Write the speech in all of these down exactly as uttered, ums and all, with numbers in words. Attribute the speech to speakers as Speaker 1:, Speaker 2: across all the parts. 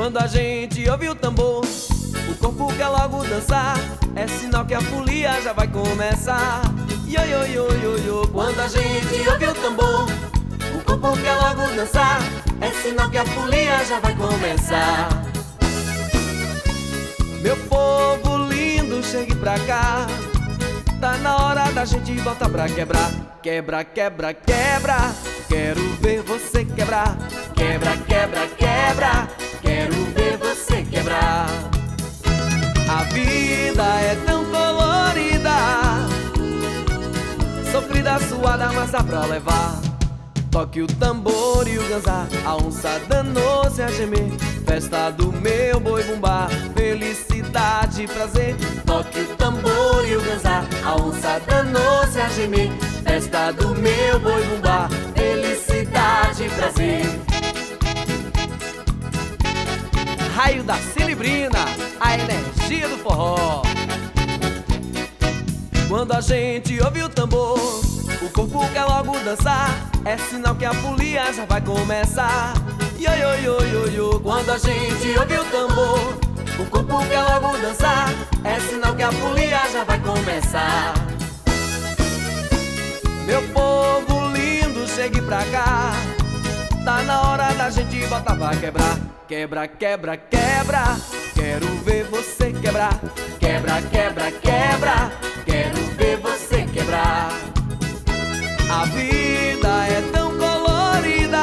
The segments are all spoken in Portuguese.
Speaker 1: Quando a gente ouve o tambor, o corpo quer logo dançar. É sinal que a folia já vai começar. Yo, yo, yo, yo, yo. Quando a gente ouve o tambor, o corpo quer logo dançar. É sinal que a folia já vai começar. Meu povo lindo, chegue pra cá. Tá na hora da gente voltar pra quebrar. Quebra, quebra, quebra. Quero ver você quebrar. Quebra, quebra, quebra. Quero ver você quebrar. A vida é tão colorida, sofrida, suada, mas dá pra levar. Toque o tambor e o ganzá, a onça danou-se a gemer. Festa do meu boi bumbá, felicidade e prazer. Toque o tambor e o ganzá, a onça danou-se a gemer. Festa do meu boi bumbá, felicidade e prazer. Raio da Cilibrina, a energia do forró. Quando a gente ouve o tambor, o corpo quer logo dançar. É sinal que a folia já vai começar. Yo, yo, yo, yo, yo. Quando a gente ouve o tambor, o corpo quer logo dançar. É sinal que a folia já vai começar. Meu povo lindo, chegue pra cá. Tá na hora da gente botar pra quebrar. Quebra, quebra, quebra. Quero ver você quebrar. Quebra, quebra, quebra. Quero ver você quebrar. A vida é tão colorida,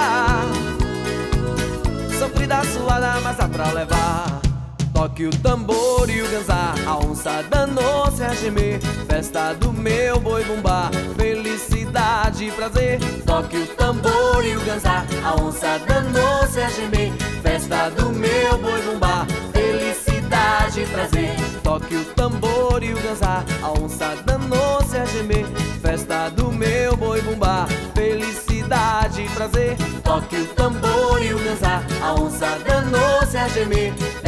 Speaker 1: sofrida, suada, mas dá pra levar. Toque o tambor e o ganzá, a onça danou-se a gemer. Festa do meu boi bumbá, felicidade e prazer. Toque o tambor e o ganzá, a onça danou-se a gemer. Festa do meu boi bumbá, felicidade e prazer. Toque o tambor e o ganzá, a onça danou-se a gemer. Festa do meu boi bumbá, felicidade e prazer. Toque o tambor e o ganzá, a onça danou-se a gemer.